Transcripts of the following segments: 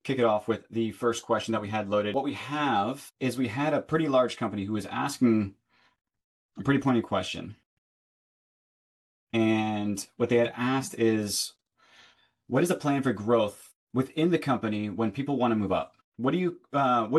kick it off with the first question that we had loaded. What we have is we had a pretty large company who was asking a pretty pointed question. And what they had asked is, what is the plan for growth within the company when people want to move up? What do you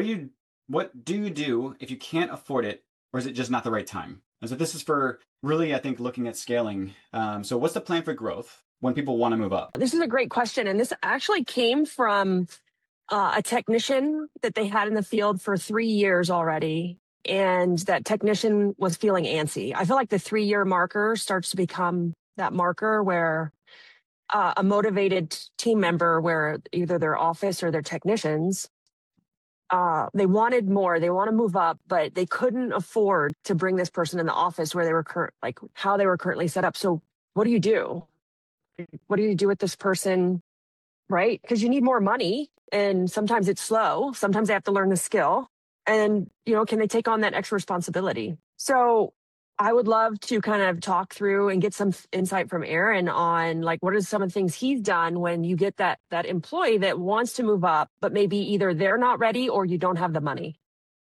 do if you can't afford it, or is it just not the right time? And so this is for really, I think, looking at scaling. So what's the plan for growth when people want to move up? This is a great question. And this actually came from a technician that they had in the field for 3 years already. And that technician was feeling antsy. I feel like the 3-year marker starts to become that marker where a motivated team member, where either their office or their technicians, they wanted more, they want to move up, but they couldn't afford to bring this person in the office where they were how they were currently set up. So what do you do? What do you do with this person? Right? Because you need more money, and sometimes it's slow. Sometimes they have to learn the skill, and can they take on that extra responsibility? So I would love to kind of talk through and get some insight from Aaron on what are some of the things he's done when you get that employee that wants to move up, but maybe either they're not ready or you don't have the money.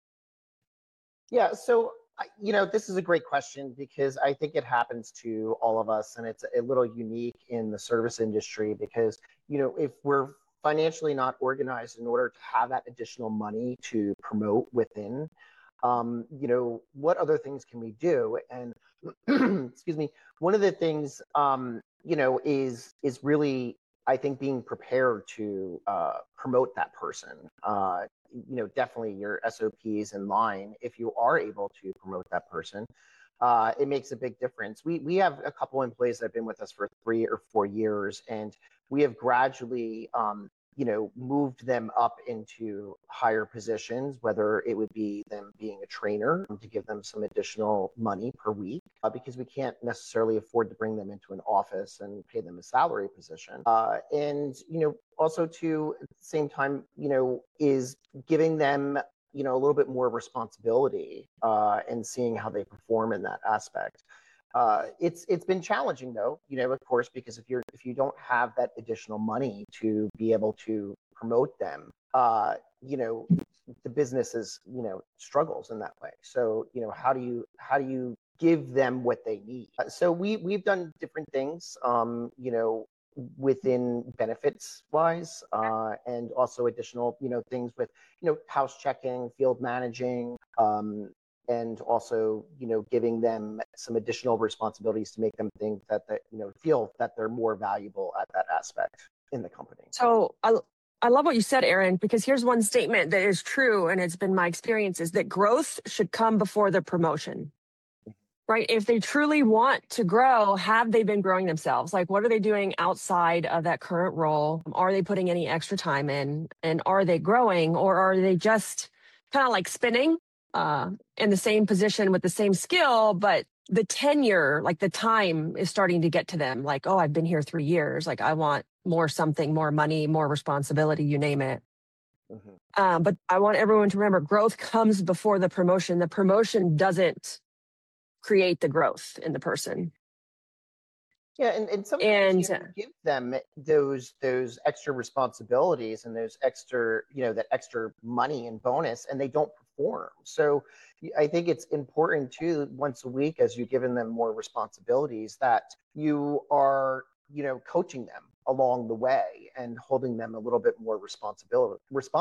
Yeah. So, this is a great question because I think it happens to all of us, and it's a little unique in the service industry because, if we're financially not organized in order to have that additional money to promote within, what other things can we do? And excuse me, one of the things, is really, I think, being prepared to promote that person. Definitely your SOPs in line. If you are able to promote that person, it makes a big difference. We have a couple employees that have been with us for 3 or 4 years, and we have gradually, moved them up into higher positions, whether it would be them being a trainer to give them some additional money per week, because we can't necessarily afford to bring them into an office and pay them a salary position. And also to at the same time, is giving them, a little bit more responsibility and seeing how they perform in that aspect. It's been challenging though, of course, because if you don't have that additional money to be able to promote them, the business is, struggles in that way. So, how do you give them what they need? So we've done different things, within benefits wise, and also additional, things with, house checking, field managing, and also, giving them some additional responsibilities to make them think that feel that they're more valuable at that aspect in the company. So I love what you said, Aaron, because here's one statement that is true, and it's been my experience, is that growth should come before the promotion, right? If they truly want to grow, have they been growing themselves? What are they doing outside of that current role? Are they putting any extra time in? And are they growing, or are they just kind of spinning in the same position with the same skill, but the tenure, the time is starting to get to them. Oh, I've been here 3 years. I want more something, more money, more responsibility, you name it. Mm-hmm. But I want everyone to remember growth comes before the promotion. The promotion doesn't create the growth in the person. Yeah, and sometimes you give them those extra responsibilities and those extra, that extra money and bonus, and they don't perform. So I think it's important too, once a week, as you've given them more responsibilities, that you are, coaching them along the way and holding them a little bit more responsible.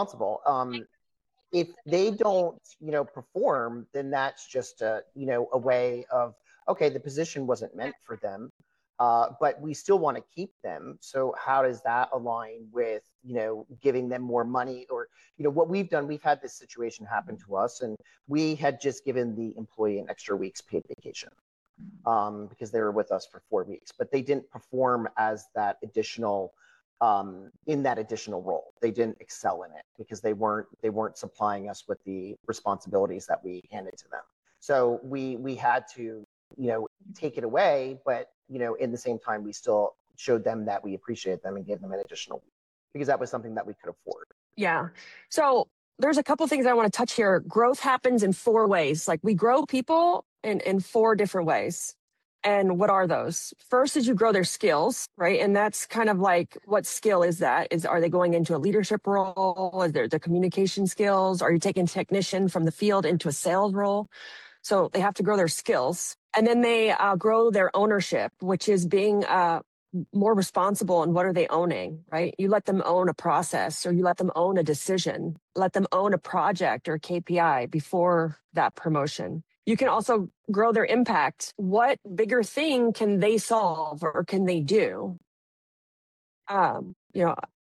If they don't, perform, then that's just a way of, okay, the position wasn't meant for them. But we still want to keep them. So how does that align with, giving them more money? Or, what we've done, we've had this situation happen to us, and we had just given the employee an extra week's paid vacation because they were with us for 4 weeks, but they didn't perform as that additional, in that additional role. They didn't excel in it because they weren't supplying us with the responsibilities that we handed to them. So we had to, take it away, but in the same time, we still showed them that we appreciate them and gave them an additional week because that was something that we could afford. Yeah. So there's a couple things I want to touch here. Growth happens in 4 ways. We grow people in 4 different ways. And what are those? First is you grow their skills, right? And that's kind of like, what skill is that? Are they going into a leadership role? Is there the communication skills? Are you taking technician from the field into a sales role? So they have to grow their skills. And then they grow their ownership, which is being more responsible. And what are they owning, right? You let them own a process, or you let them own a decision, let them own a project or KPI before that promotion. You can also grow their impact. What bigger thing can they solve or can they do? You know,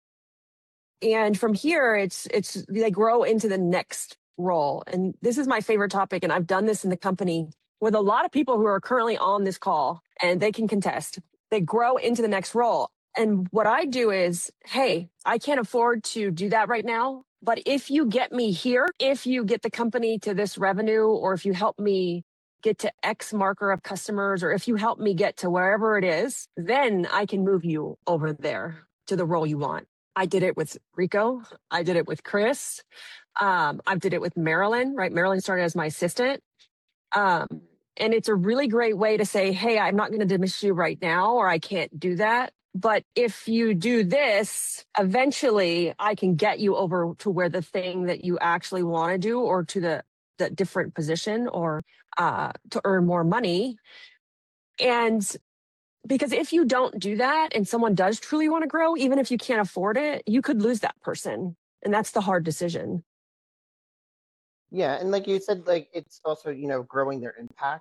and from here, it's they grow into the next role. And this is my favorite topic. And I've done this in the company with a lot of people who are currently on this call, and they can contest. They grow into the next role. And what I do is, hey, I can't afford to do that right now. But if you get me here, if you get the company to this revenue, or if you help me get to X marker of customers, or if you help me get to wherever it is, then I can move you over there to the role you want. I did it with Rico. I did it with Chris. I did it with Marilyn, right? Marilyn started as my assistant. And it's a really great way to say, hey, I'm not going to dismiss you right now, or I can't do that. But if you do this, eventually I can get you over to where the thing that you actually want to do, or to the different position, or to earn more money. And because if you don't do that and someone does truly want to grow, even if you can't afford it, you could lose that person. And that's the hard decision. Yeah, and like you said, like it's also, growing their impact,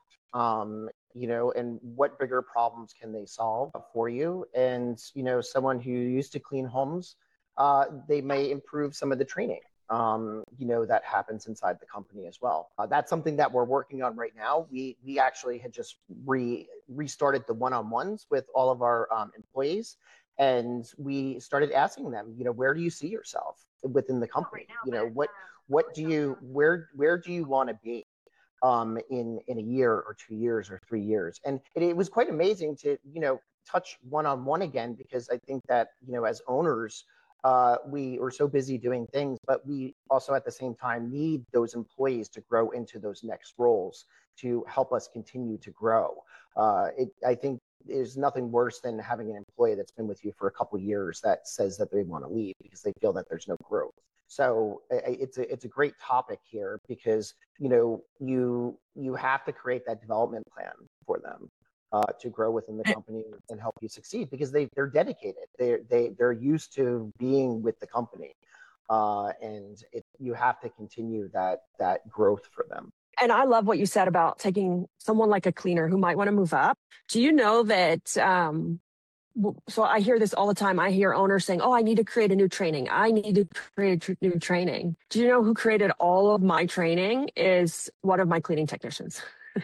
and what bigger problems can they solve for you? And, someone who used to clean homes, they may improve some of the training, that happens inside the company as well. That's something that we're working on right now. We actually had just restarted the one-on-ones with all of our employees. And we started asking them, where do you see yourself within the company? Where do you want to be in a year or 2 years or 3 years? And it was quite amazing to, touch one-on-one again, because I think that, as owners, we are so busy doing things, but we also at the same time need those employees to grow into those next roles to help us continue to grow. I think there's nothing worse than having an employee that's been with you for a couple of years that says that they want to leave because they feel that there's no growth. So it's a great topic here, because you have to create that development plan for them to grow within the company and help you succeed, because they're dedicated. They're used to being with the company, and you have to continue that growth for them. And I love what you said about taking someone like a cleaner who might want to move up. Do you know that? So I hear this all the time. I hear owners saying, oh, I need to create a new training. I need to create a new training. Do you know who created all of my training? Is one of my cleaning technicians.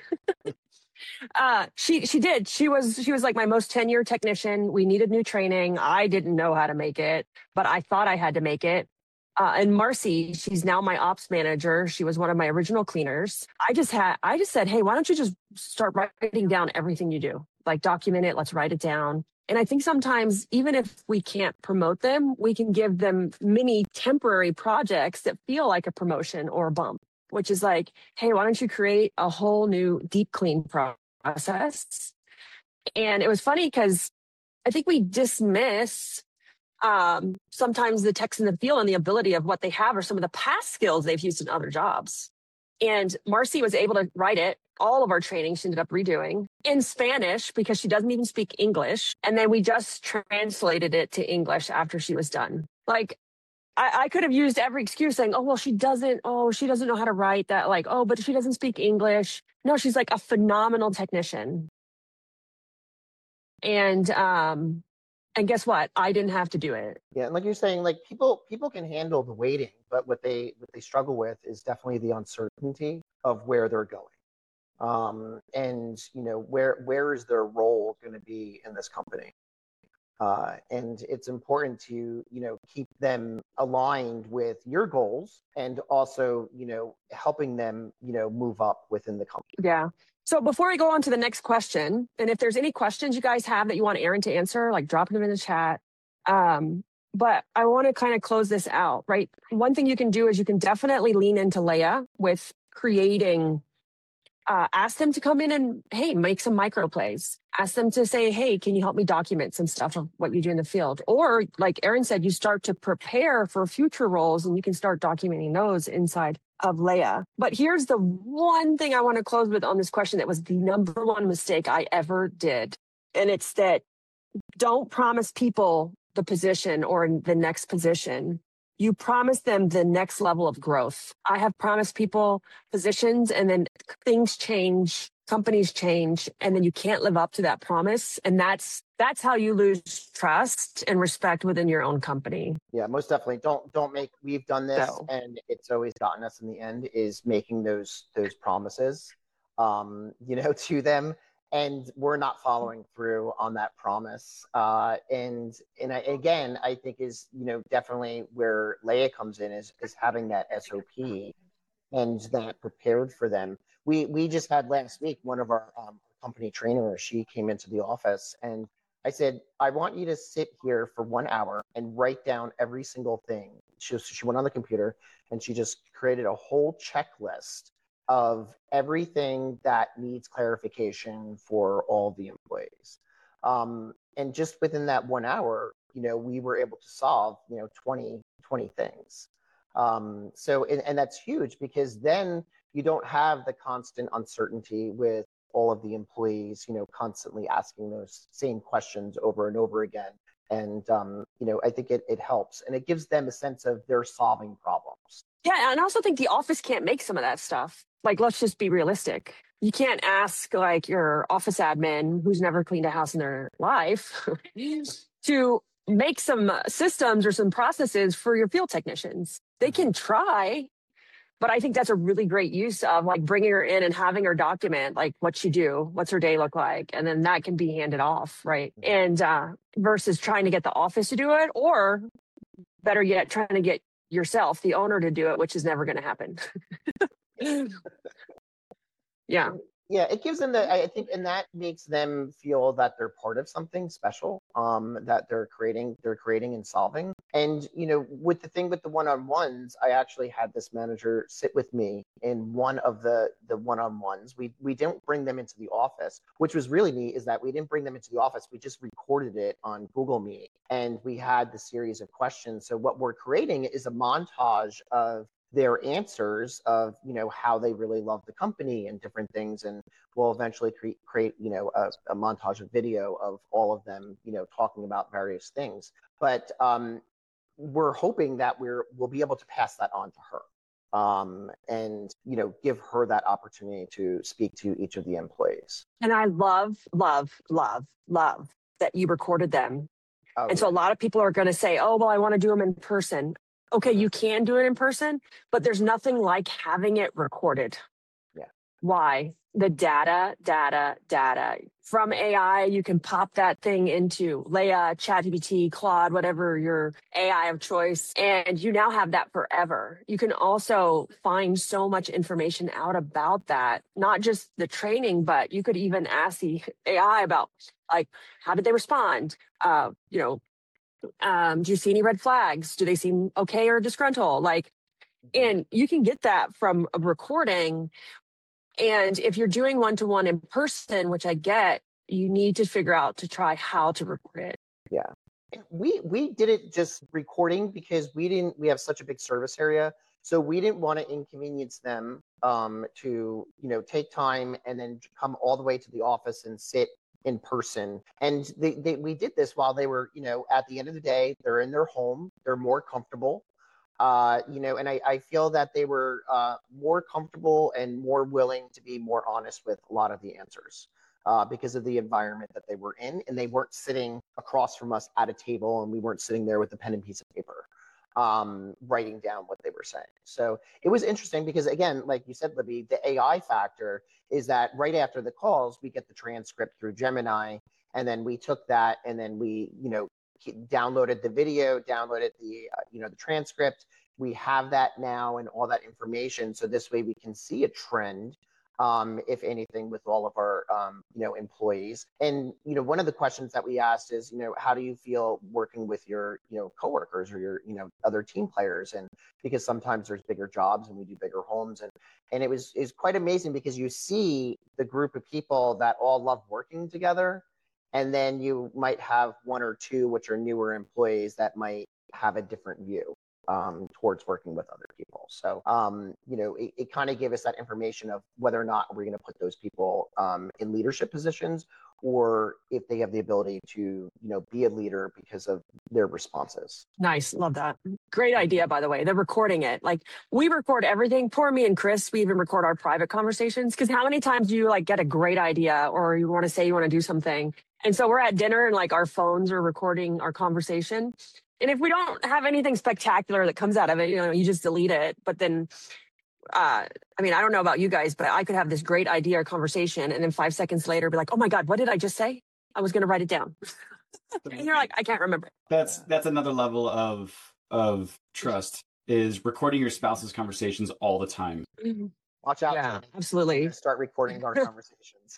She did. She was like my most tenured technician. We needed new training. I didn't know how to make it, but I thought I had to make it. And Marcy, she's now my ops manager. She was one of my original cleaners. I just said, hey, why don't you just start writing down everything you do? Like, document it. Let's write it down. And I think sometimes, even if we can't promote them, we can give them mini temporary projects that feel like a promotion or a bump, which is like, hey, why don't you create a whole new deep clean process? And it was funny because I think we dismiss sometimes the techs in the field and the ability of what they have, or some of the past skills they've used in other jobs. And Marcy was able to write it. All of our training she ended up redoing in Spanish, because she doesn't even speak English. And then we just translated it to English after she was done. Like, I could have used every excuse saying, oh, well, she doesn't know how to write that. Like, oh, but she doesn't speak English. No, she's like a phenomenal technician. And guess what? I didn't have to do it. Yeah, and like you're saying, like people can handle the waiting, but what they struggle with is definitely the uncertainty of where they're going. And where is their role going to be in this company? And it's important to keep them aligned with your goals, and also helping them move up within the company. Yeah. So before we go on to the next question, and if there's any questions you guys have that you want Aaron to answer, like, drop them in the chat. But I want to kind of close this out, right? One thing you can do is you can definitely lean into Leah with creating Ask them to come in and, hey, make some micro plays. Ask them to say, hey, can you help me document some stuff of what you do in the field? Or like Erin said, you start to prepare for future roles and you can start documenting those inside of Leia. But here's the one thing I want to close with on this question that was the number one mistake I ever did. And it's that don't promise people the position or the next position. You promise them the next level of growth. I have promised people positions and then things change, companies change, and then you can't live up to that promise. And that's how you lose trust and respect within your own company. Yeah, most definitely. Don't make, we've done this So. and it's always gotten us in the end, is making those promises, to them. And we're not following through on that promise. And I think is, definitely where Leia comes in is having that SOP and that prepared for them. We just had last week, one of our company trainers, she came into the office and I said, I want you to sit here for 1 hour and write down every single thing. She went on the computer and she just created a whole checklist of everything that needs clarification for all the employees. And just within that 1 hour, we were able to solve, 20 things. And that's huge because then you don't have the constant uncertainty with all of the employees, constantly asking those same questions over and over again. And, I think it helps and it gives them a sense of they're solving problems. Yeah, and I also think the office can't make some of that stuff. Like, let's just be realistic. You can't ask like your office admin who's never cleaned a house in their life to make some systems or some processes for your field technicians. They can try, but I think that's a really great use of like bringing her in and having her document like what she do, what's her day look like, and then that can be handed off, right? And versus trying to get the office to do it, or better yet, trying to get yourself, the owner, to do it, which is never going to happen. Yeah. Yeah, it gives them I think, and that makes them feel that they're part of something special, that they're creating and solving. And, with the one-on-ones, I actually had this manager sit with me in one of the one-on-ones. We didn't bring them into the office, which was really neat, is that we didn't bring them into the office. We just recorded it on Google Meet and we had the series of questions. So what we're creating is a montage of their answers of, how they really love the company and different things. And we'll eventually create, a montage of video of all of them, talking about various things. But we're hoping that we'll be able to pass that on to her. And, give her that opportunity to speak to each of the employees. And I love that you recorded them. Oh, and so a lot of people are going to say, oh, well, I want to do them in person. Okay, you can do it in person, but there's nothing like having it recorded. Yeah. Why? The data. From AI, you can pop that thing into Leia, ChatGPT, Claude, whatever your AI of choice, and you now have that forever. You can also find so much information out about that, not just the training, but you could even ask the AI about, like, how did they respond? Do you see any red flags? Do they seem okay or disgruntled? And you can get that from a recording. And if you're doing one-to-one in person, which I get, you need to figure out to try how to record it. Yeah. We did it just recording because we have such a big service area. So we didn't want to inconvenience them to, take time and then come all the way to the office and sit in person. And we did this while they were, at the end of the day, they're in their home, they're more comfortable, and I feel that they were more comfortable and more willing to be more honest with a lot of the answers because of the environment that they were in. And they weren't sitting across from us at a table and we weren't sitting there with a pen and piece of paper writing down what they were saying. So it was interesting because, again, like you said, Libby, the AI factor is that right after the calls, we get the transcript through Gemini, and then we took that and then we, downloaded the video, downloaded the, the transcript. We have that now and all that information. So this way we can see a trend if anything, with all of our, employees. And, one of the questions that we asked is, how do you feel working with your, coworkers or your, other team players? And because sometimes there's bigger jobs and we do bigger homes. And it's quite amazing because you see the group of people that all love working together. And then you might have one or two, which are newer employees that might have a different view towards working with other people. So, it kind of gave us that information of whether or not we're going to put those people in leadership positions, or if they have the ability to, be a leader because of their responses. Nice. Love that. Great idea, by the way. They're recording it. Like, we record everything. Poor me and Chris, we even record our private conversations. Because how many times do you like get a great idea or you want to say you want to do something? And so we're at dinner and like our phones are recording our conversation. And if we don't have anything spectacular that comes out of it, you just delete it. But then, I don't know about you guys, but I could have this great idea or conversation and then 5 seconds later be like, oh my God, what did I just say? I was going to write it down. And you're like, I can't remember. That's another level of trust, is recording your spouse's conversations all the time. Mm-hmm. Watch out. Yeah, absolutely. Start recording our conversations.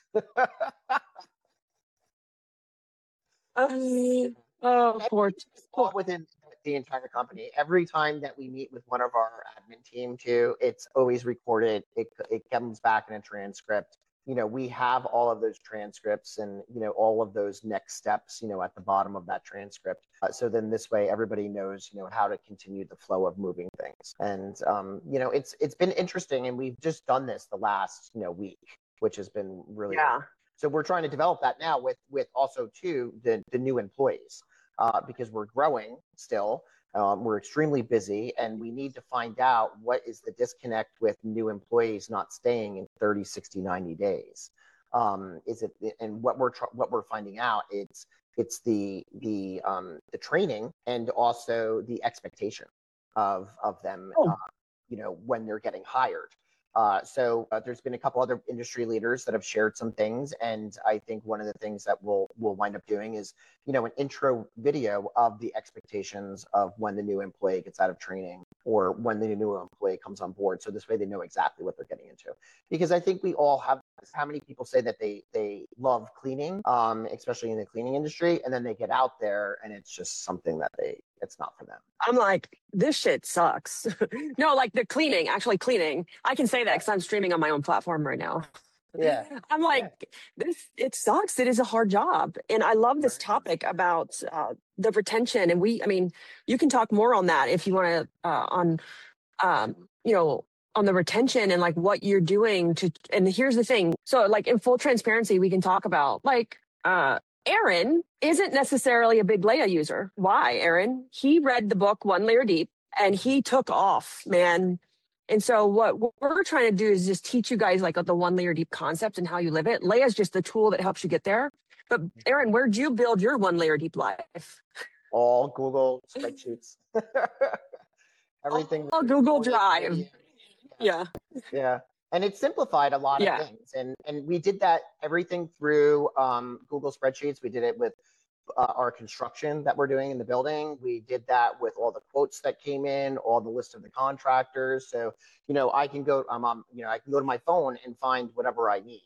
Within the entire company, every time that we meet with one of our admin team too, it's always recorded. It comes back in a transcript. We have all of those transcripts and, all of those next steps, at the bottom of that transcript. So then this way, everybody knows, how to continue the flow of moving things. And, it's been interesting. And we've just done this the last, week, which has been really good. So we're trying to develop that now with also too the new employees, because we're growing still. We're extremely busy, and we need to find out what is the disconnect with new employees not staying in 30, 60, 90 days. Is it, and what we're finding out, it's the training and also the expectation of them, when they're getting hired. So there's been a couple other industry leaders that have shared some things. And I think one of the things that we'll wind up doing is, an intro video of the expectations of when the new employee gets out of training or when the new employee comes on board. So this way they know exactly what they're getting into. Because I think we all have, how many people say that they love cleaning, especially in the cleaning industry, and then they get out there and it's just something that it's not for them. I'm like, this shit sucks. No, like actually cleaning. I can say that because I'm streaming on my own platform right now. Yeah. I'm like, it sucks. It is a hard job. And I love this topic about the retention. And you can talk more on that if you want to, on the retention and like what you're doing and here's the thing. So like in full transparency, we can talk about like, Aaron isn't necessarily a big Leia user. Why, Aaron? He read the book One Layer Deep and he took off, man. And so what we're trying to do is just teach you guys like the one layer deep concept and how you live it. Leia's just the tool that helps you get there. But Aaron, where'd you build your one layer deep life? All Google spreadsheets. Everything. All Google Drive. Yeah. Yeah. And it simplified a lot of things. And we did that, everything through Google spreadsheets. We did it with our construction that we're doing in the building. We did that with all the quotes that came in, all the list of the contractors. So, I can go, I can go to my phone and find whatever I need.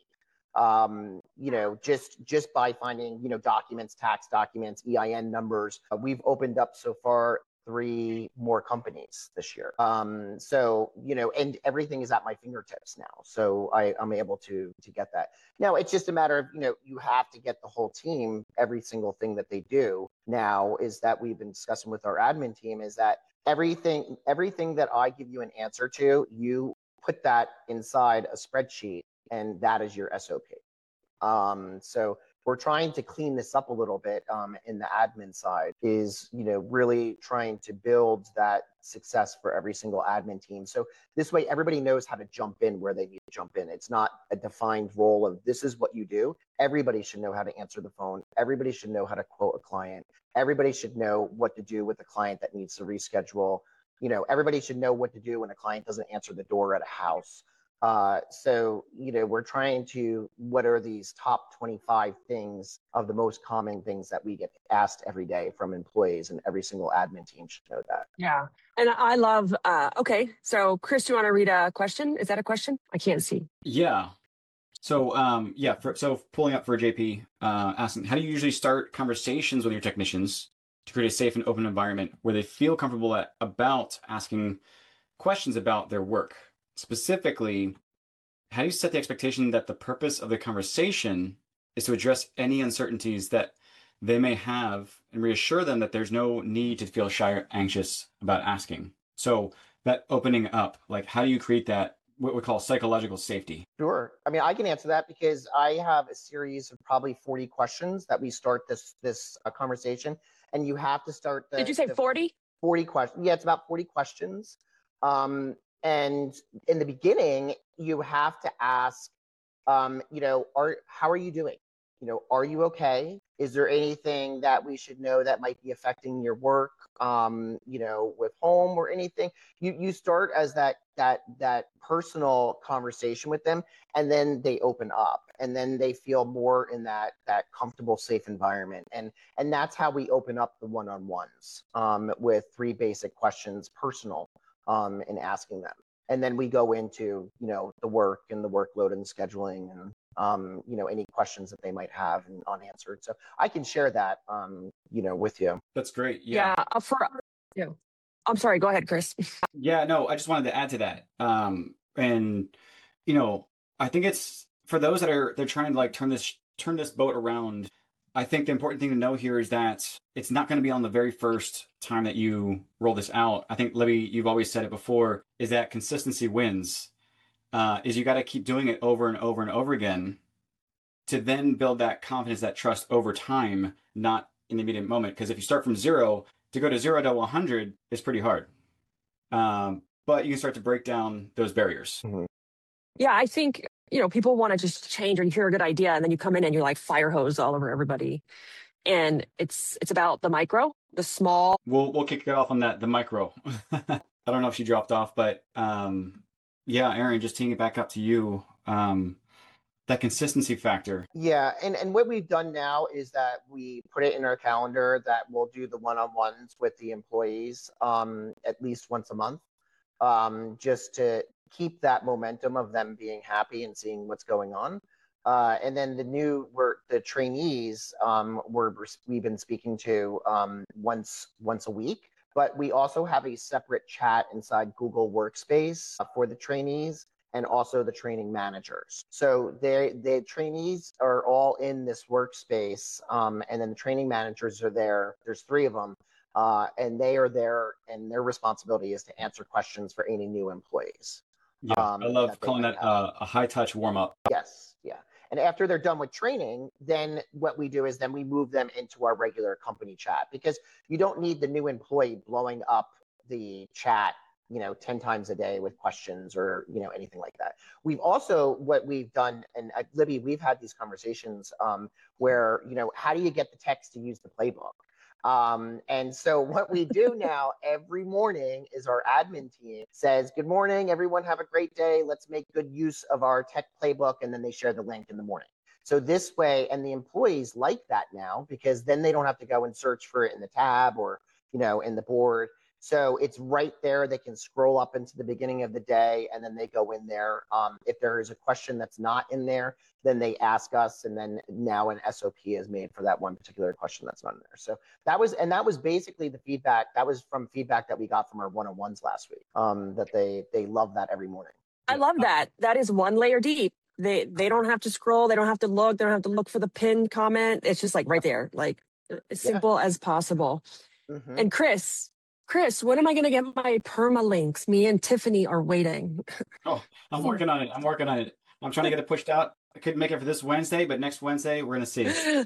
Just by finding, documents, tax documents, EIN numbers. We've opened up so far 3 more companies this year. So, and everything is at my fingertips now. So I'm able to get that. Now it's just a matter of, you have to get the whole team, every single thing that they do now is that we've been discussing with our admin team is that everything that I give you an answer to, you put that inside a spreadsheet and that is your SOP. So we're trying to clean this up a little bit in the admin side is, really trying to build that success for every single admin team. So this way, everybody knows how to jump in where they need to jump in. It's not a defined role of this is what you do. Everybody should know how to answer the phone. Everybody should know how to quote a client. Everybody should know what to do with a client that needs to reschedule. Everybody should know what to do when a client doesn't answer the door at a house. So, we're trying to, what are these top 25 things of the most common things that we get asked every day from employees, and every single admin team should know that. Yeah. And I love, okay. So Chris, do you want to read a question? Is that a question? I can't see. Yeah. So so pulling up for JP, asking, how do you usually start conversations with your technicians to create a safe and open environment where they feel comfortable about asking questions about their work? Specifically, how do you set the expectation that the purpose of the conversation is to address any uncertainties that they may have and reassure them that there's no need to feel shy or anxious about asking? So that opening up, like how do you create that, what we call psychological safety? Sure. I mean, I can answer that because I have a series of probably 40 questions that we start this conversation, and you have to start Did you say 40? 40 questions. Yeah, it's about 40 questions. And in the beginning, you have to ask, how are you doing? Are you okay? Is there anything that we should know that might be affecting your work, with home or anything? You start as that personal conversation with them, and then they open up, and then they feel more in that comfortable, safe environment, and that's how we open up the one-on-ones with 3 basic questions, personal, in asking them, and then we go into the work and the workload and scheduling and any questions that they might have and unanswered. So I can share that, with you. That's great. Yeah. I'm sorry. Go ahead, Chris. Yeah, no, I just wanted to add to that. And I think it's for those they're trying to like turn this boat around. I think the important thing to know here is that it's not going to be on the very first time that you roll this out. I think, Libby, you've always said it before, is that consistency wins. Is you got to keep doing it over and over and over again to then build that confidence, that trust over time, not in the immediate moment. Because if you start from 0, to go to 0 to 100 is pretty hard. But you can start to break down those barriers. Mm-hmm. Yeah, I think, people want to just change, or you hear a good idea and then you come in and you're like fire hose all over everybody. And it's about the micro, the small. We'll kick it off on that, the micro. I don't know if she dropped off, but yeah, Aaron, just teeing it back up to you. That consistency factor. Yeah, and what we've done now is that we put it in our calendar that we'll do the one-on-ones with the employees at least once a month, just to keep that momentum of them being happy and seeing what's going on. And then the trainees we've been speaking to once a week, but we also have a separate chat inside Google Workspace for the trainees and also the training managers. So the trainees are all in this workspace, and then the training managers are there. There's 3 of them, and they are there, and their responsibility is to answer questions for any new employees. Yeah, I love calling that a high-touch warm-up. Yes, yeah. And after they're done with training, then what we do is then we move them into our regular company chat, because you don't need the new employee blowing up the chat 10 times a day with questions or, anything like that. What we've done, and Libby, we've had these conversations where, how do you get the techs to use the playbook? And so what we do now every morning is our admin team says, good morning, everyone, have a great day. Let's make good use of our tech playbook. And then they share the link in the morning. So this way, and the employees like that now, because then they don't have to go and search for it in the tab or, in the board. So it's right there. They can scroll up into the beginning of the day, and then they go in there. If there is a question that's not in there, then they ask us, and then now an SOP is made for that one particular question that's not in there. So that was basically the feedback. That was from feedback that we got from our one-on-ones last week, that they love that every morning. I love that. That is one layer deep. They don't have to scroll. They don't have to look. They don't have to look for the pinned comment. It's just like right there, like as simple as possible. Mm-hmm. And Chris, when am I going to get my permalinks? Me and Tiffany are waiting. Oh, I'm working on it. I'm trying to get it pushed out. I couldn't make it for this Wednesday, but next Wednesday, we're going to see.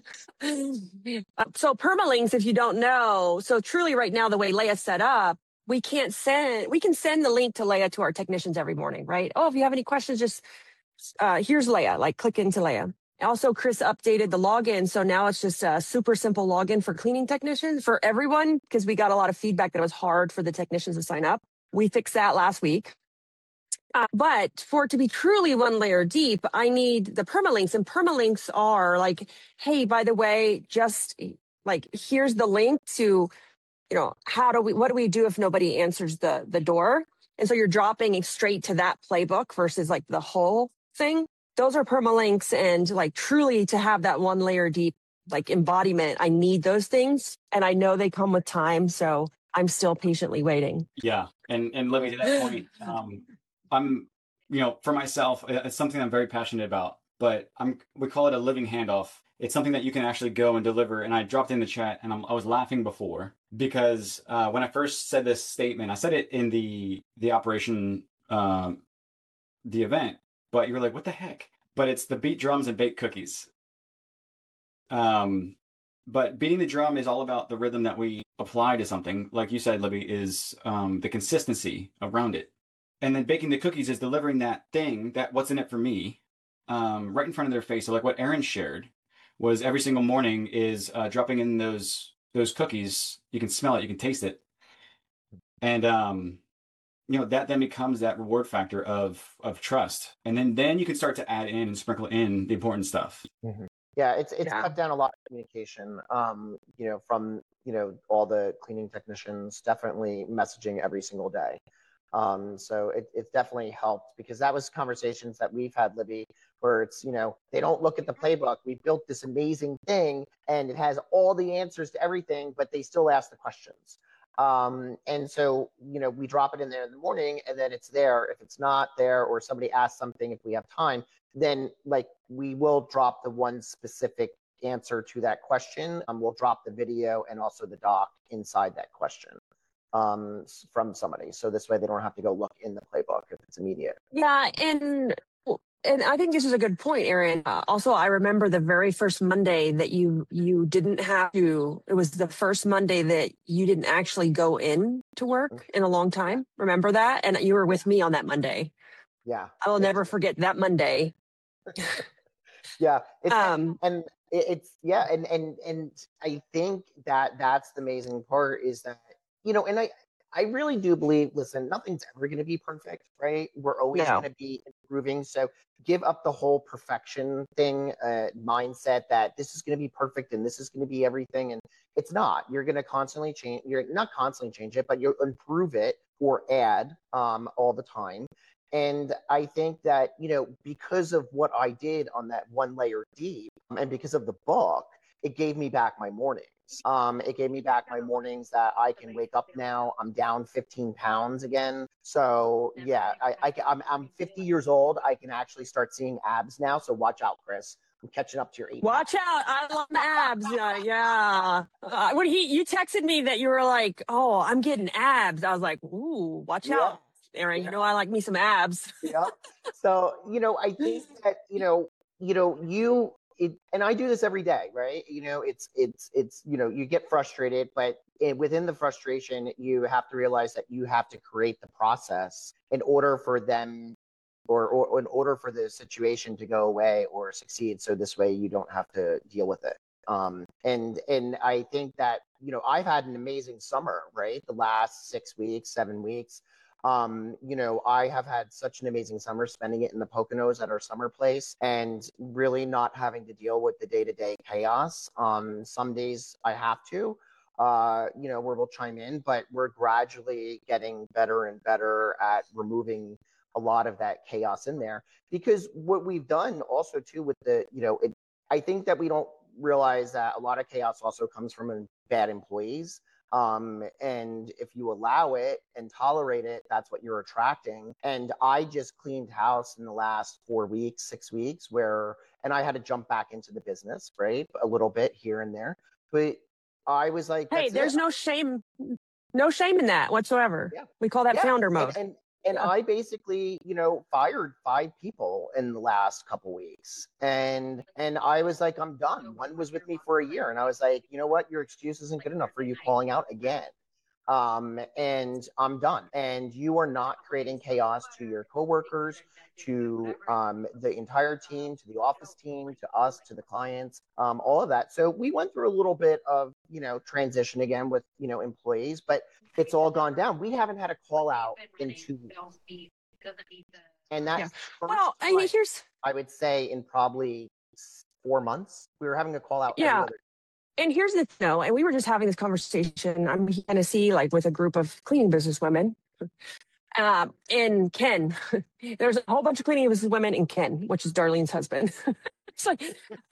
So permalinks, if you don't know, so truly right now, the way Leia's set up, we can send the link to Leia to our technicians every morning, right? Oh, if you have any questions, just here's Leia, like click into Leia. Also, Chris updated the login. So now it's just a super simple login for cleaning technicians for everyone, because we got a lot of feedback that it was hard for the technicians to sign up. We fixed that last week. But for it to be truly one layer deep, I need the permalinks, and permalinks are like, hey, by the way, just like, here's the link to, what do we do if nobody answers the door? And so you're dropping straight to that playbook versus like the whole thing. those are permalinks, and like truly to have that one layer deep like embodiment, I need those things, and I know they come with time, so I'm still patiently waiting. Yeah, and let me to that point. I'm, for myself, it's something I'm very passionate about. But we call it a living handoff. It's something that you can actually go and deliver. And I dropped in the chat, and I was laughing before because when I first said this statement, I said it in the operation, the event. But you were like, "What the heck?" But it's the beat drums and bake cookies. But beating the drum is all about the rhythm that we apply to something. Like you said, Libby, is the consistency around it. And then baking the cookies is delivering that thing, that what's in it for me, right in front of their face. So like what Aaron shared was every single morning is dropping in those cookies. You can smell it, you can taste it. And that then becomes that reward factor of trust. And then you can start to add in and sprinkle in the important stuff. Mm-hmm. Yeah, it's cut down a lot of communication. From all the cleaning technicians, definitely messaging every single day. So it's definitely helped, because that was conversations that we've had, Libby, where it's, they don't look at the playbook. We built this amazing thing and it has all the answers to everything, but they still ask the questions. And so, we drop it in there in the morning, and then it's there. If it's not there, or somebody asks something, if we have time, then like we will drop the one specific answer to that question. We'll drop the video and also the doc inside that question from somebody. So this way they don't have to go look in the playbook if it's immediate. Yeah. And I think this is a good point, Aaron. Also, I remember the very first Monday that you didn't have to, it was the first Monday that you didn't actually go in to work in a long time. Remember that? And you were with me on that Monday. Yeah. I will never forget that Monday. Yeah. And I think that's the amazing part, is that, and I really do believe, listen, nothing's ever going to be perfect, right? We're always going to be improving. So give up the whole perfection thing, mindset that this is going to be perfect and this is going to be everything. And it's not. You're going to constantly change. You're not constantly change it, but you'll improve it or add all the time. And I think that, because of what I did on that one layer deep, and because of the book, it gave me back my mornings. It gave me back my mornings that I can wake up now. I'm down 15 pounds again. So yeah, I'm 50 years old. I can actually start seeing abs now. So watch out, Chris. I'm catching up to your 8. Watch out. I love the abs. Yeah. When you texted me that you were like, "Oh, I'm getting abs," I was like, "Ooh, watch out, Aaron. Yeah. I like me some abs." Yeah. So, I think that, and I do this every day, right? It's you get frustrated, but within the frustration, you have to realize that you have to create the process in order for them, or in order for the situation to go away or succeed. So this way you don't have to deal with it. And I think that, I've had an amazing summer, right? The last 6 weeks, 7 weeks. I have had such an amazing summer spending it in the Poconos at our summer place, and really not having to deal with the day-to-day chaos. Some days I have to, where we'll chime in, but we're gradually getting better and better at removing a lot of that chaos in there. Because what we've done also too with the, I think that we don't realize that a lot of chaos also comes from bad employees. And if you allow it and tolerate it, that's what you're attracting. And I just cleaned house in the last 4 weeks, 6 weeks, and I had to jump back into the business, right? A little bit here and there. But I was like, hey, there's no shame in that whatsoever. Yeah. We call that founder mode. And I basically, fired 5 people in the last couple weeks. And I was like, I'm done. One was with me for a year. And I was like, you know what? Your excuse isn't good enough for you calling out again. And I'm done. And you are not creating chaos to your coworkers, to the entire team, to the office team, to us, to the clients, all of that. So we went through a little bit of, transition again with, employees, but it's all gone down. We haven't had a call out in 2 weeks. And that's I would say in probably 4 months, we were having a call out. Yeah. And here's the thing, and we were just having this conversation. I'm in Tennessee, like with a group of cleaning business women. And Ken, there's a whole bunch of cleaning women in Ken, which is Darlene's husband. It's like,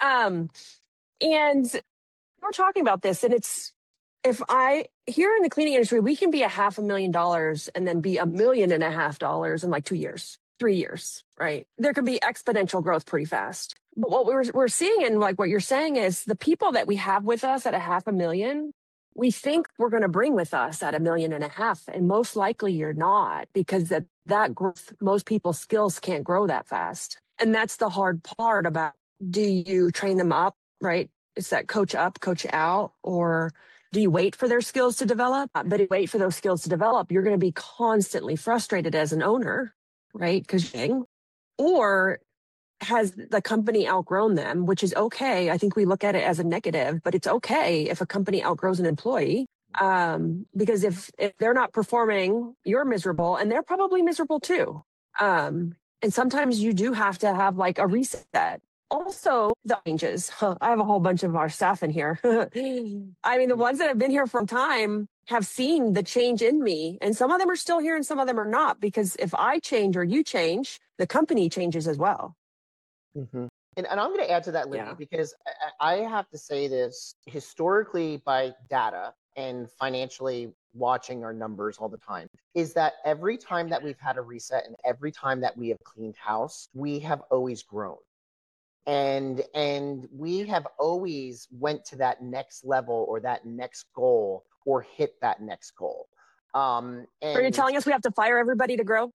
and we're talking about this, and it's, if I, here in the cleaning industry, we can be $500,000 and then be $1.5 million in like 2 years, 3 years, right? There can be exponential growth pretty fast. But what we're seeing, and like what you're saying, is the people that we have with us at $500,000, we think we're going to bring with us at $1.5 million, and most likely you're not, because that growth, most people's skills can't grow that fast. And that's the hard part about, do you train them up, right? It's that coach up, coach out, or do you wait for their skills to develop? But if you wait for those skills to develop, you're going to be constantly frustrated as an owner, right? Or has the company outgrown them, which is okay. I think we look at it as a negative, but it's okay if a company outgrows an employee. Because if they're not performing, you're miserable, and they're probably miserable too. And sometimes you do have to have like a reset. Also, the changes. I have a whole bunch of our staff in here. I mean, the ones that have been here for a time have seen the change in me, and some of them are still here and some of them are not, because if I change or you change, the company changes as well. Mm-hmm. And I'm going to add to that, Libby, because I have to say this historically by data and financially watching our numbers all the time, is that every time that we've had a reset and every time that we have cleaned house, we have always grown. And we have always went to that next level or that next goal or hit that next goal. Are you telling us we have to fire everybody to grow?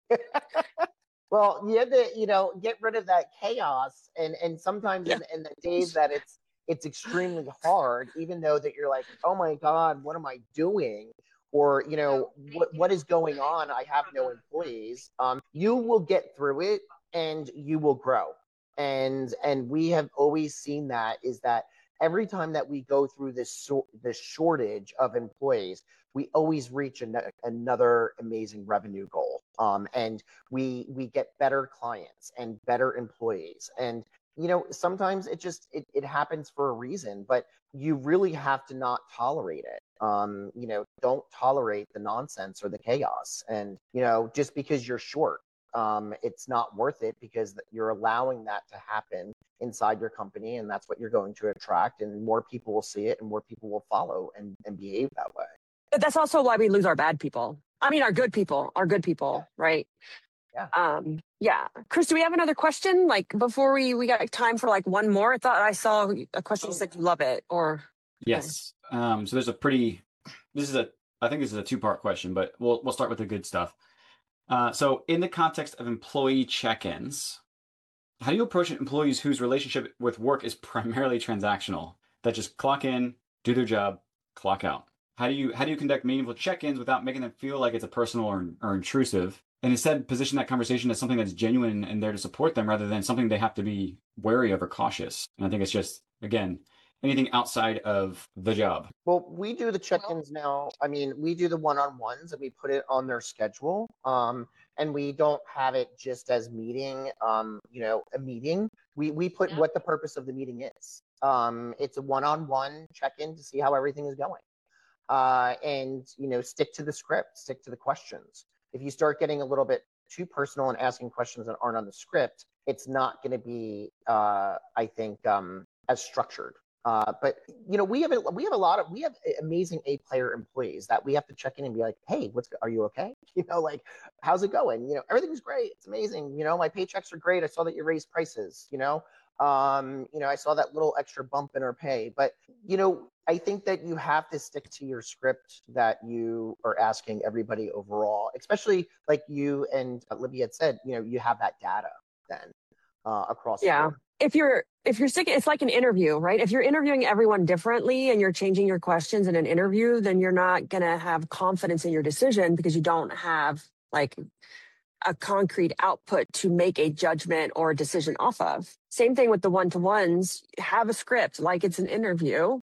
Well, you have to, get rid of that chaos. And sometimes in the days that it's extremely hard, even though that you're like, oh my God, what am I doing? Or, what is going on? I have no employees. You will get through it and you will grow. And we have always seen that, is that every time that we go through this shortage of employees, we always reach another amazing revenue goal. And we get better clients and better employees. And, sometimes it happens for a reason, but you really have to not tolerate it. Don't tolerate the nonsense or the chaos. And, just because you're short, it's not worth it, because you're allowing that to happen inside your company, and that's what you're going to attract, and more people will see it and more people will follow and behave that way. But that's also why we lose our bad people. I mean, our good people, right? Yeah. Chris, do we have another question? Like, before we got time for like one more? I thought I saw a question that said you love it, or. Yes. So there's I think this is a two-part question, but we'll start with the good stuff. So in the context of employee check-ins, how do you approach employees whose relationship with work is primarily transactional, that just clock in, do their job, clock out? How do you conduct meaningful check-ins without making them feel like it's a personal or intrusive, and instead position that conversation as something that's genuine and there to support them, rather than something they have to be wary of or cautious? And I think it's just, again, anything outside of the job. Well, we do the check-ins now. I mean, we do the one-on-ones and we put it on their schedule. And we don't have it just as meeting, a meeting. We put what the purpose of the meeting is. It's a one-on-one check-in to see how everything is going. And stick to the script, stick to the questions. If you start getting a little bit too personal and asking questions that aren't on the script, it's not going to be, I think, as structured. But we have amazing A-player employees that we have to check in and be like, hey, are you okay? How's it going? Everything's great. It's amazing. My paychecks are great. I saw that you raised prices. I saw that little extra bump in our pay. But I think that you have to stick to your script that you are asking everybody overall, especially like you and Libby had said. You have that data then across. Yeah. If you're sticking, it's like an interview, right? If you're interviewing everyone differently and you're changing your questions in an interview, then you're not going to have confidence in your decision, because you don't have like a concrete output to make a judgment or a decision off of. Same thing with the one-to-ones. Have a script like it's an interview.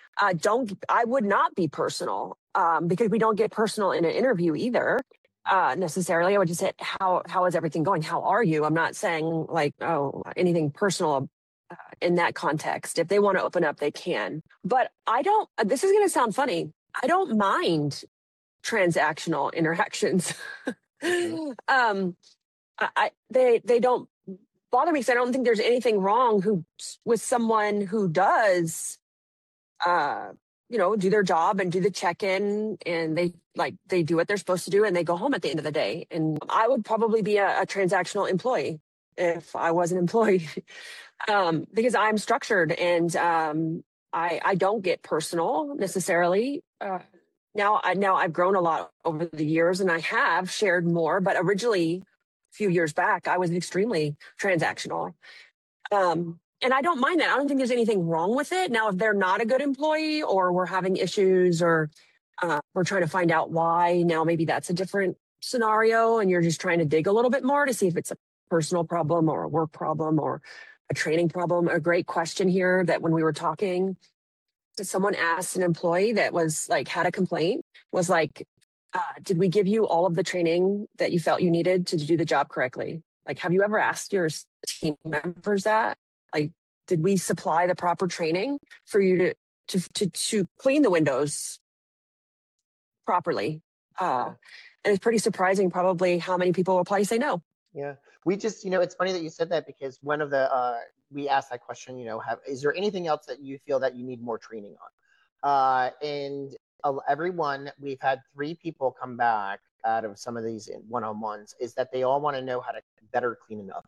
I would not be personal, because we don't get personal in an interview either. Necessarily. I would just say, how is everything going? How are you? I'm not saying like, anything personal in that context. If they want to open up, they can. But this is going to sound funny. I don't mind transactional interactions. They don't bother me because I don't think there's anything wrong with someone who does uh do their job and do the check-in, and they do what they're supposed to do and they go home at the end of the day. And I would probably be a transactional employee if I was an employee. Because I'm structured, and I don't get personal necessarily. Now I've grown a lot over the years, and I have shared more. But originally, a few years back, I was extremely transactional, and I don't mind that. I don't think there's anything wrong with it. Now, if they're not a good employee, or we're having issues, or we're trying to find out why, now maybe that's a different scenario, and you're just trying to dig a little bit more to see if it's a personal problem or a work problem or a training problem. A great question here that when we were talking, someone asked an employee that was like, had a complaint, was like, did we give you all of the training that you felt you needed to do the job correctly? Like, have you ever asked your team members that? Like, did we supply the proper training for you to clean the windows properly? And it's pretty surprising probably how many people will probably say no. Yeah. We just, it's funny that you said that, because one of the, we asked that question, is there anything else that you feel that you need more training on? And everyone, we've had 3 people come back out of some of these one-on-ones, is that they all want to know how to better clean an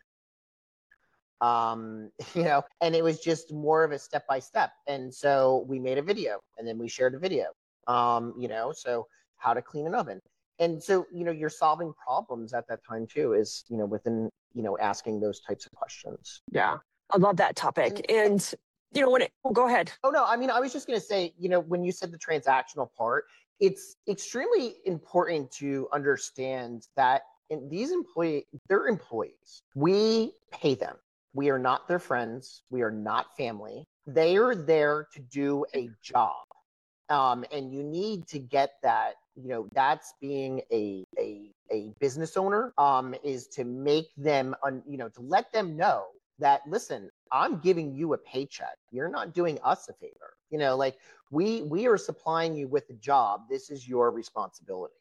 oven. And it was just more of a step-by-step. And so we made a video, and then we shared a video, so how to clean an oven. And so, you're solving problems at that time too, is, within, asking those types of questions. Yeah. I love that topic. And go ahead. Oh, no, I mean, I was just going to say, when you said the transactional part, it's extremely important to understand that these employees, they're employees. We pay them. We are not their friends. We are not family. They are there to do a job. And you need to get that, that's being a business owner, is to make them, to let them know that, listen, I'm giving you a paycheck. You're not doing us a favor. Like we are supplying you with a job. This is your responsibility,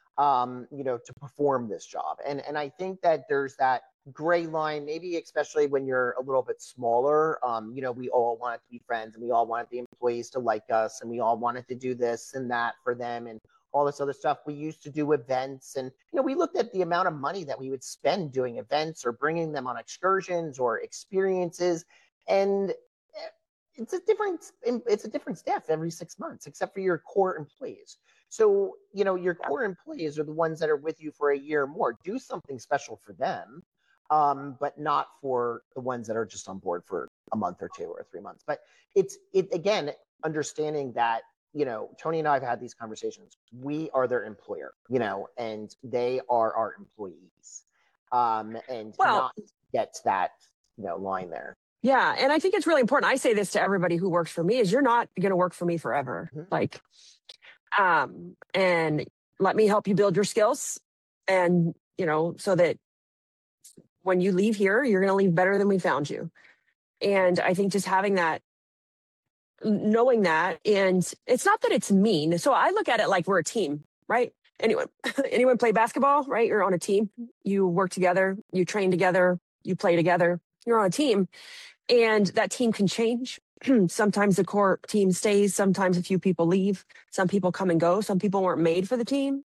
to perform this job. And I think that there's that gray line, maybe especially when you're a little bit smaller. We all wanted to be friends, and we all wanted the employees to like us, and we all wanted to do this and that for them, and all this other stuff. We used to do events, and we looked at the amount of money that we would spend doing events or bringing them on excursions or experiences, and it's a different staff every 6 months, except for your core employees. So your core employees are the ones that are with you for a year or more. Do something special for them, but not for the ones that are just on board for a month or 2 or 3 months. But it again, understanding that, Tony and I have had these conversations. We are their employer, and they are our employees. And not get to that, line there. Yeah. And I think it's really important. I say this to everybody who works for me, is you're not going to work for me forever. Mm-hmm. And let me help you build your skills, and, so that when you leave here, you're going to leave better than we found you. And I think just having that, knowing that, and it's not that it's mean. So I look at it like we're a team, right? Anyone play basketball, right? You're on a team. You work together, you train together, you play together, you're on a team, and that team can change. Sometimes the core team stays. Sometimes a few people leave. Some people come and go. Some people weren't made for the team.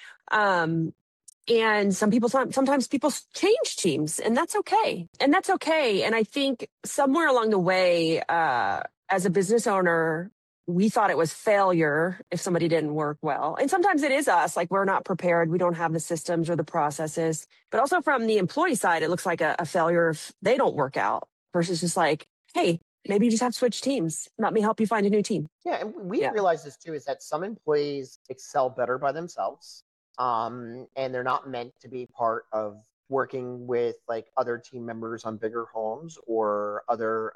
And sometimes people change teams, and that's okay. And I think somewhere along the way, as a business owner, we thought it was failure if somebody didn't work well. And sometimes it is us, like we're not prepared. We don't have the systems or the processes. But also from the employee side, it looks like a failure if they don't work out, versus just like, hey, maybe you just have to switch teams. Let me help you find a new team. Yeah, and we realize this too, is that some employees excel better by themselves. And they're not meant to be part of working with like other team members on bigger homes or other,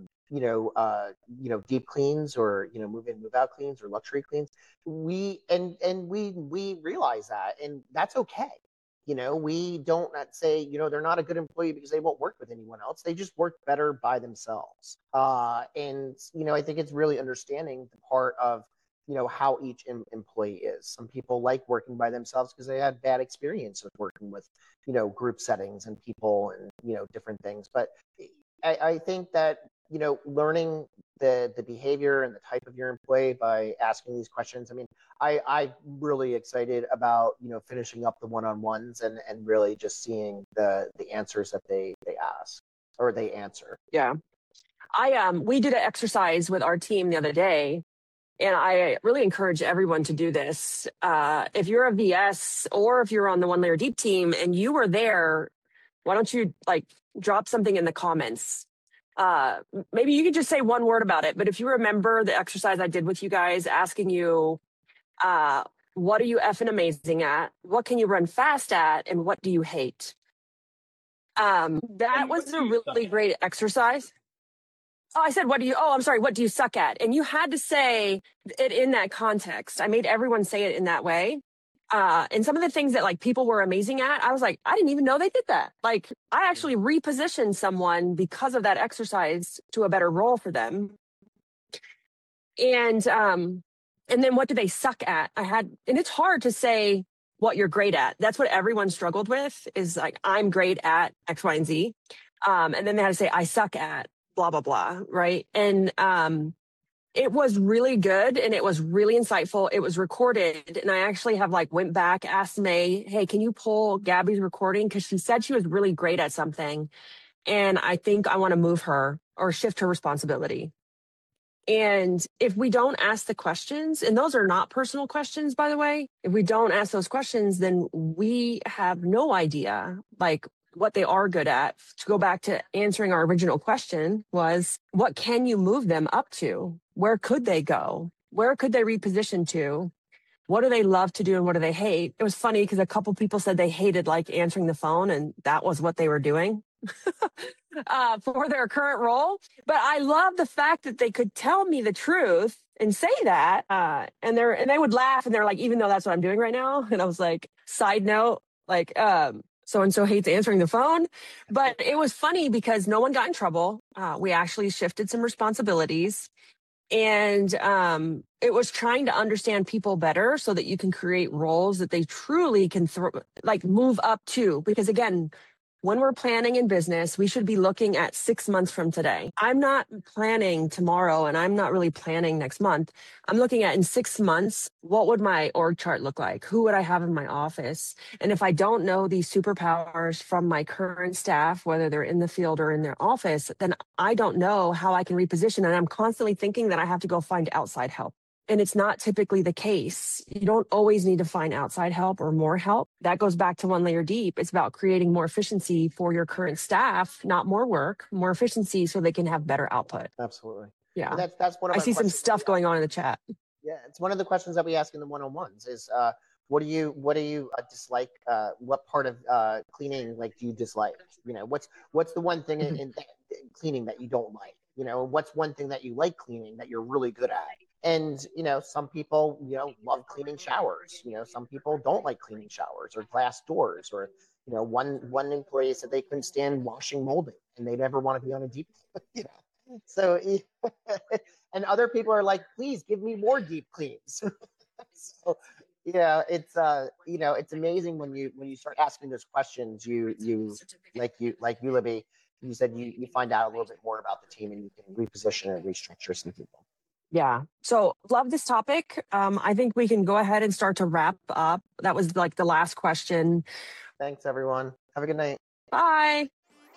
deep cleans, or, move in, move out cleans, or luxury cleans. We realize that, and that's okay. We don't say, they're not a good employee because they won't work with anyone else. They just work better by themselves. And I think it's really understanding the part of how each employee is. Some people like working by themselves because they had bad experience with working with, group settings and people and, different things. But I think that, learning the behavior and the type of your employee by asking these questions. I mean, I'm really excited about, finishing up the one-on-ones and really just seeing the answers that they ask or they answer. Yeah. We did an exercise with our team the other day, and I really encourage everyone to do this. If you're a VS or if you're on the One Layer Deep team and you were there, why don't you drop something in the comments? Maybe you could just say one word about it. But if you remember the exercise I did with you guys, asking you, what are you effing amazing at? What can you run fast at? And what do you hate? That was a really great exercise. Oh, I said, what do you suck at? And you had to say it in that context. I made everyone say it in that way. And some of the things that people were amazing at, I was like, I didn't even know they did that. I actually repositioned someone because of that exercise to a better role for them. And then what do they suck at? And it's hard to say what you're great at. That's what everyone struggled with is I'm great at X, Y, and Z. And then they had to say, I suck at blah, blah, blah. Right. And, it was really good and it was really insightful. It was recorded. And I actually have went back, asked May, hey, can you pull Gabby's recording? Cause she said she was really great at something. And I think I want to move her or shift her responsibility. And if we don't ask the questions, and those are not personal questions, by the way, if we don't ask those questions, then we have no idea what they are good at. To go back to answering our original question was, what can you move them up to? Where could they go? Where could they reposition to? What do they love to do and what do they hate? It was funny because a couple people said they hated answering the phone and that was what they were doing for their current role. But I love the fact that they could tell me the truth and say that. And they would laugh and they're like, even though that's what I'm doing right now. And I was like, side note, so-and-so hates answering the phone. But it was funny because no one got in trouble. We actually shifted some responsibilities. And it was trying to understand people better so that you can create roles that they truly can move up to. Because again, when we're planning in business, we should be looking at 6 months from today. I'm not planning tomorrow and I'm not really planning next month. I'm looking at in 6 months, what would my org chart look like? Who would I have in my office? And if I don't know these superpowers from my current staff, whether they're in the field or in their office, then I don't know how I can reposition. And I'm constantly thinking that I have to go find outside help. And it's not typically the case. You don't always need to find outside help or more help. That goes back to One Layer Deep. It's about creating more efficiency for your current staff, not more work, more efficiency so they can have better output. Absolutely. Yeah. And that's one of I see some stuff going on in the chat. Yeah. It's one of the questions that we ask in the one-on-ones is, what do you dislike? What part of cleaning do you dislike? What's the one thing in cleaning that you don't like? What's one thing that you like cleaning that you're really good at? And, some people, love cleaning showers. Some people don't like cleaning showers or glass doors or, one employee said they couldn't stand washing molding and they never want to be on a deep, So, and other people are like, please give me more deep cleans. So, it's amazing when you start asking those questions, you Libby, you said you find out a little bit more about the team and you can reposition and restructure some people. Yeah. So love this topic. I think we can go ahead and start to wrap up. That was the last question. Thanks, everyone. Have a good night. Bye.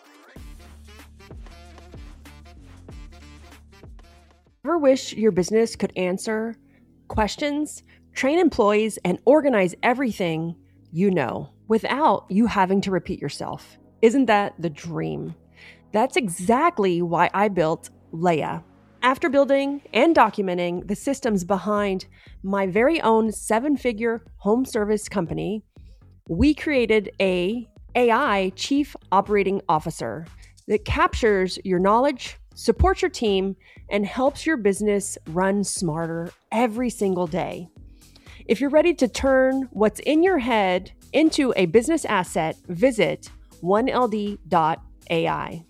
Ever wish your business could answer questions, train employees, and organize everything without you having to repeat yourself? Isn't that the dream? That's exactly why I built Leia. After building and documenting the systems behind my very own 7-figure home service company, we created a AI Chief Operating Officer that captures your knowledge, supports your team, and helps your business run smarter every single day. If you're ready to turn what's in your head into a business asset, visit oneld.ai.